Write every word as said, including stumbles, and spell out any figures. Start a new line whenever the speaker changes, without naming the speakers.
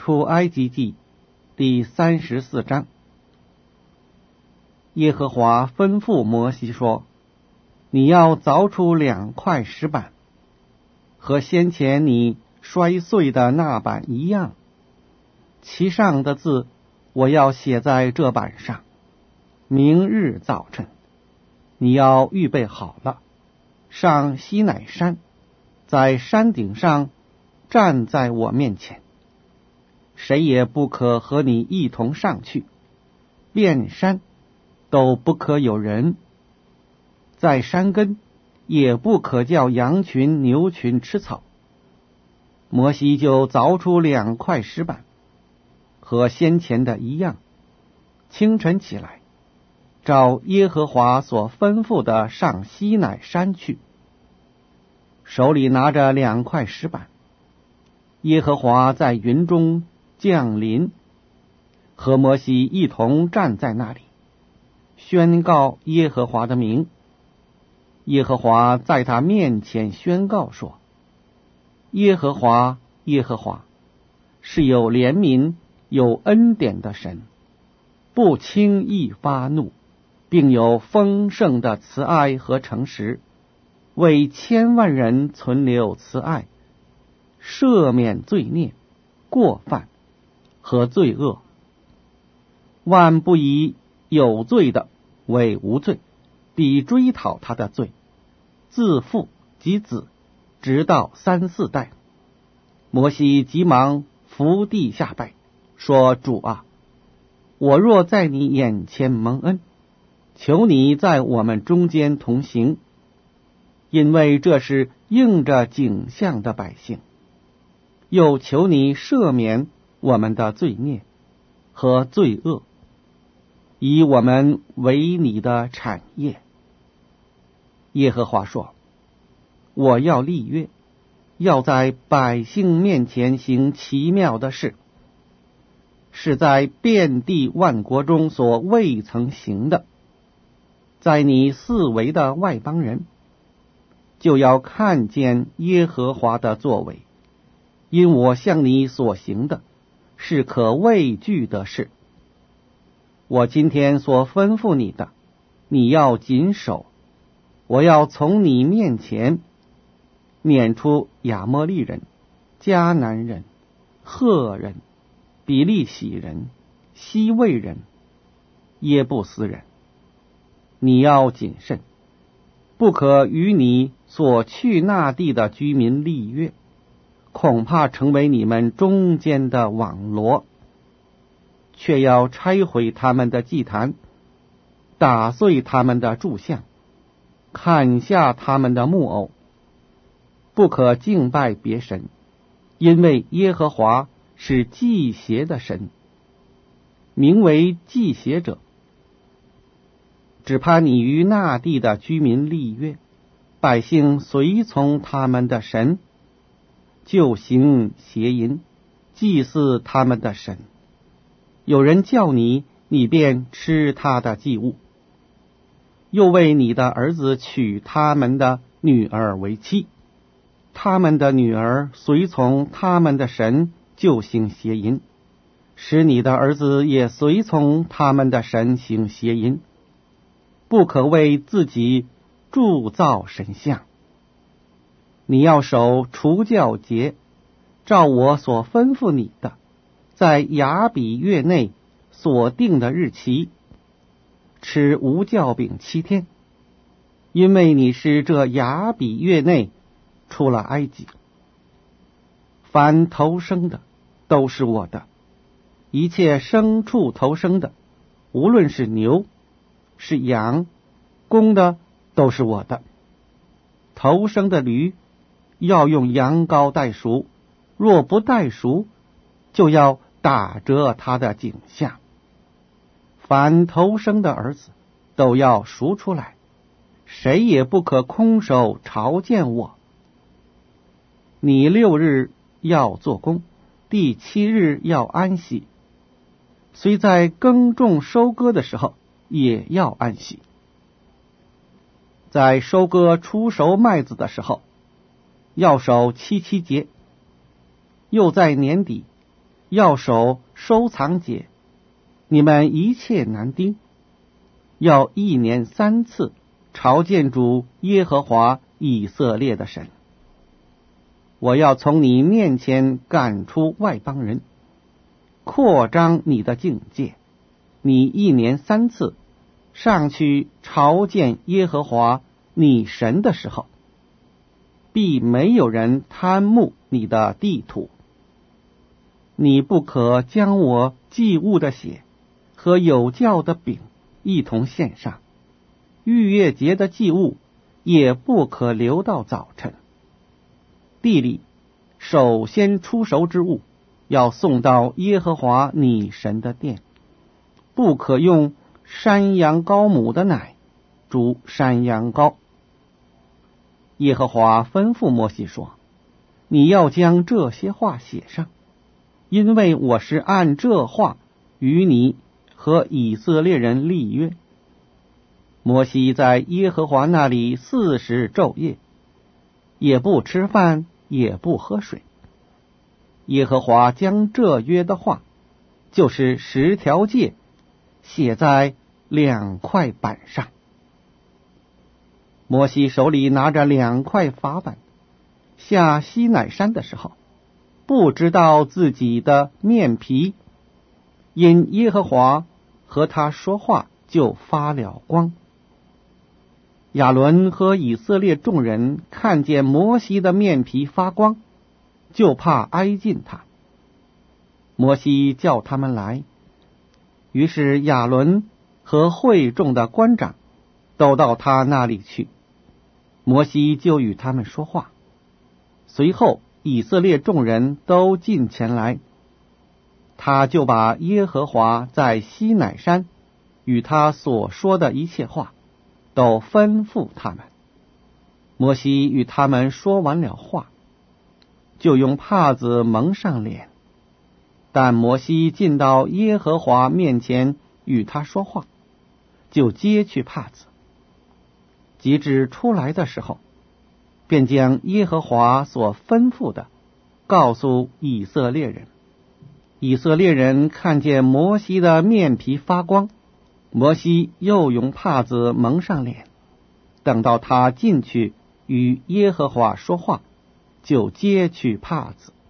出埃及记第三十四章。耶和华吩咐摩西说：你要凿出两块石板，和先前你摔碎的那板一样，其上的字我要写在这板上。明日早晨你要预备好了，上西乃山，在山顶上站在我面前，谁也不可和你一同上去，遍山都不可有人，在山根也不可叫羊群牛群吃草。摩西就凿出两块石板，和先前的一样，清晨起来，照耶和华所吩咐的上西乃山去，手里拿着两块石板。耶和华在云中降临，和摩西一同站在那里，宣告耶和华的名。耶和华在他面前宣告说：耶和华，耶和华，是有怜悯有恩典的神，不轻易发怒，并有丰盛的慈爱和诚实，为千万人存留慈爱，赦免罪孽过犯和罪恶，万不以有罪的为无罪，必追讨他的罪，自父及子，直到三四代。摩西急忙伏地下拜，说：主啊，我若在你眼前蒙恩，求你在我们中间同行，因为这是应着景象的百姓，又求你赦免我们的罪孽和罪恶，以我们为你的产业。耶和华说：我要立约，要在百姓面前行奇妙的事，是在遍地万国中所未曾行的。在你四围的外邦人就要看见耶和华的作为，因我向你所行的是可畏惧的事。我今天所吩咐你的，你要谨守。我要从你面前撵出亚摩利人、迦南人、赫人、比利洗人、西魏人、耶布斯人。你要谨慎，不可与你所去那地的居民立约，恐怕成为你们中间的网罗。却要拆毁他们的祭坛，打碎他们的柱像，砍下他们的木偶，不可敬拜别神，因为耶和华是祭邪的神，名为祭邪者。只怕你与那地的居民立约，百姓随从他们的神，就行邪淫，祭祀他们的神。有人叫你，你便吃他的祭物，又为你的儿子娶他们的女儿为妻，他们的女儿随从他们的神，就行邪淫，使你的儿子也随从他们的神行邪淫。不可为自己铸造神像。你要守除酵节，照我所吩咐你的，在亚比月内所定的日期，吃无酵饼七天，因为你是这亚比月内出了埃及。凡头生的都是我的，一切牲畜头生的，无论是牛是羊，公的都是我的。头生的驴要用羊羔代赎，若不代赎，就要打折他的颈项。凡头生的儿子都要赎出来，谁也不可空手朝见我。你六日要做工，第七日要安息，虽在耕种收割的时候也要安息。在收割出熟麦子的时候，要守七七节，又在年底要守收藏节，你们一切男丁要一年三次朝见主耶和华以色列的神。我要从你面前赶出外邦人，扩张你的境界。你一年三次上去朝见耶和华你神的时候，必没有人贪慕你的地土。你不可将我祭物的血和有酵的饼一同献上，逾越节的祭物也不可留到早晨。地里首先出熟之物要送到耶和华你神的殿，不可用山羊羔母的奶煮山羊羔。耶和华吩咐摩西说，你要将这些话写上，因为我是按这话与你和以色列人立约。摩西在耶和华那里四十昼夜，也不吃饭，也不喝水。耶和华将这约的话，就是十条诫，写在两块板上。摩西手里拿着两块法板，下西乃山的时候，不知道自己的面皮因耶和华和他说话就发了光。亚伦和以色列众人看见摩西的面皮发光，就怕挨近他。摩西叫他们来，于是亚伦和会众的官长都到他那里去，摩西就与他们说话。随后以色列众人都进前来，他就把耶和华在西乃山与他所说的一切话都吩咐他们。摩西与他们说完了话，就用帕子蒙上脸。但摩西进到耶和华面前与他说话，就揭去帕子。及至出来的时候，便将耶和华所吩咐的告诉以色列人。以色列人看见摩西的面皮发光，摩西又用帕子蒙上脸。等到他进去与耶和华说话，就揭去帕子。